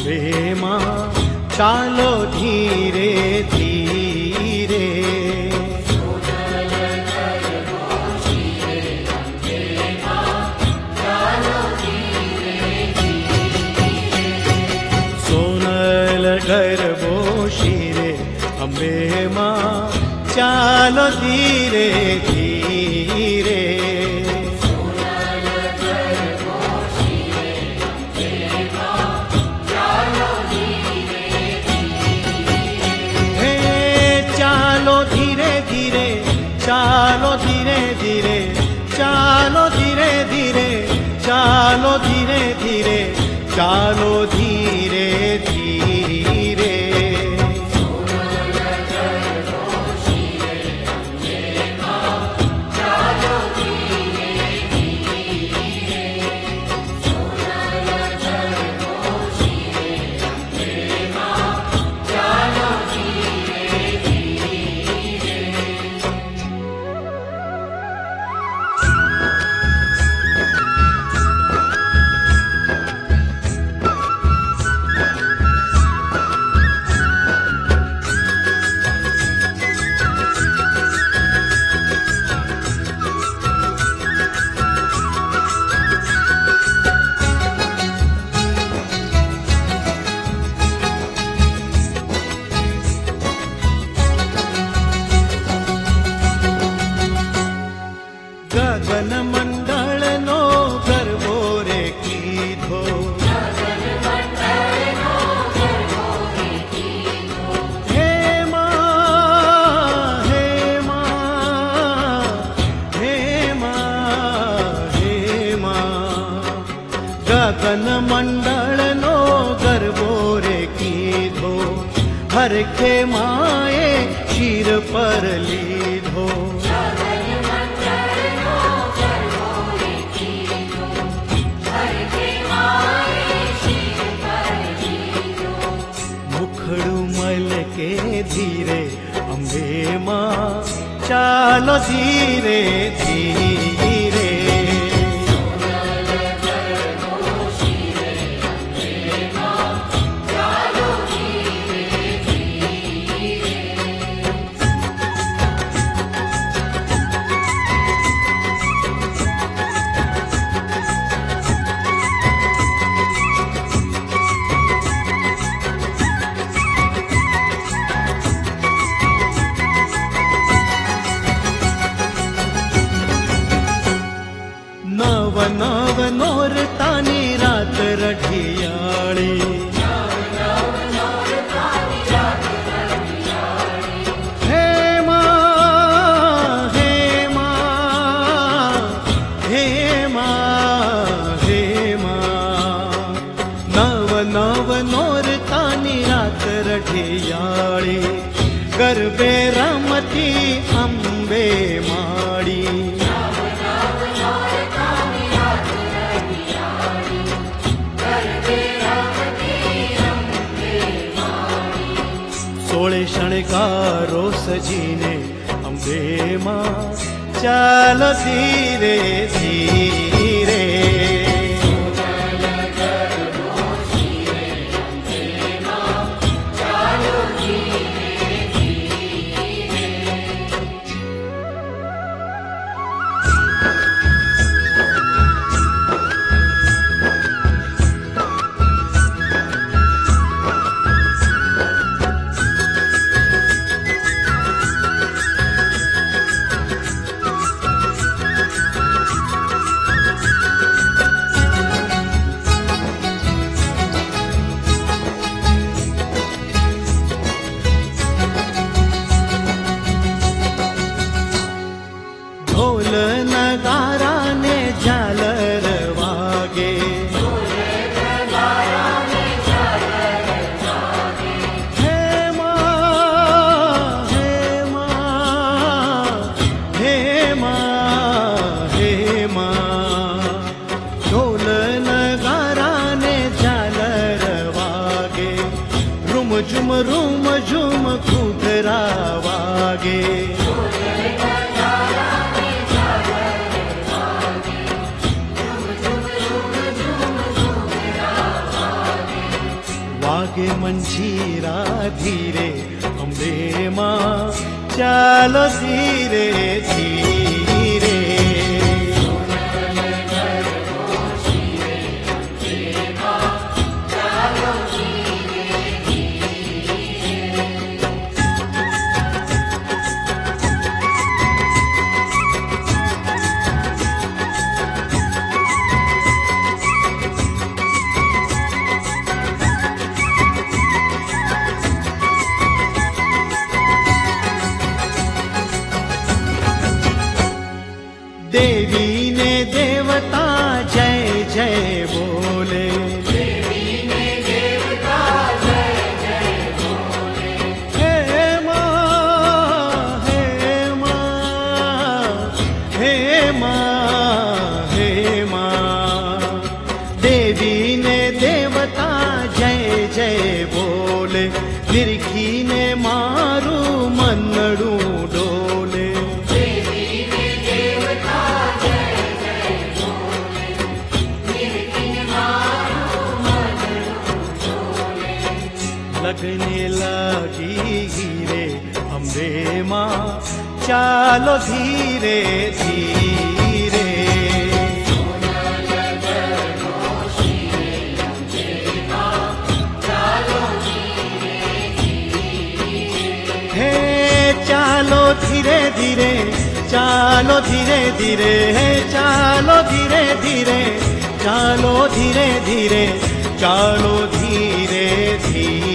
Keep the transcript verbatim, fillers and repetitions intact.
अम्बे माँ चालो धीरे धीरे। सोनल गर्भो शिरे अम्बे माँ चालो धीरे धीरे। चालो धीरे धीरे, चालो धीरे धीरे, चालो धीरे धीरे, चालो धीरे धीरे। गगन मंडल नो गर्भो रे कीधो, हे माँ हे माँ हे माँ हे माँ। गगन मंडल नो गर्भो रे कीधो, हर के माए शीर पर लीधो। के धीरे अम्बे माँ चालो धीरे धीरे। नव नव नोरतानी रात रठियाली, हे माँ हे माँ हे माँ हे माँ। नव नव नोरतानी रात रठियाली, गर्भे रमती अम्बे माड़ी। सोळे शणगारो सजीने अम्बे माँ चालो धीरे धीरे। વાગે મંજીરા ધીરે અંબે માં ચાલો ધીરે ધીરે. देवी ने देवता जय जय बोले, देवी ने देवता जय जय बोले, हे माँ हे माँ हे माँ हे माँ. देवी ने देवता जय जय बोले, निरखी ने मारू मनड़ू डोले. लगने लगी रे अंबे माँ चालो धीरे धीरे. हे चालो धीरे धीरे, चालो धीरे धीरे, हे चालो धीरे धीरे, चालो धीरे धीरे, चालो धीरे धीरे.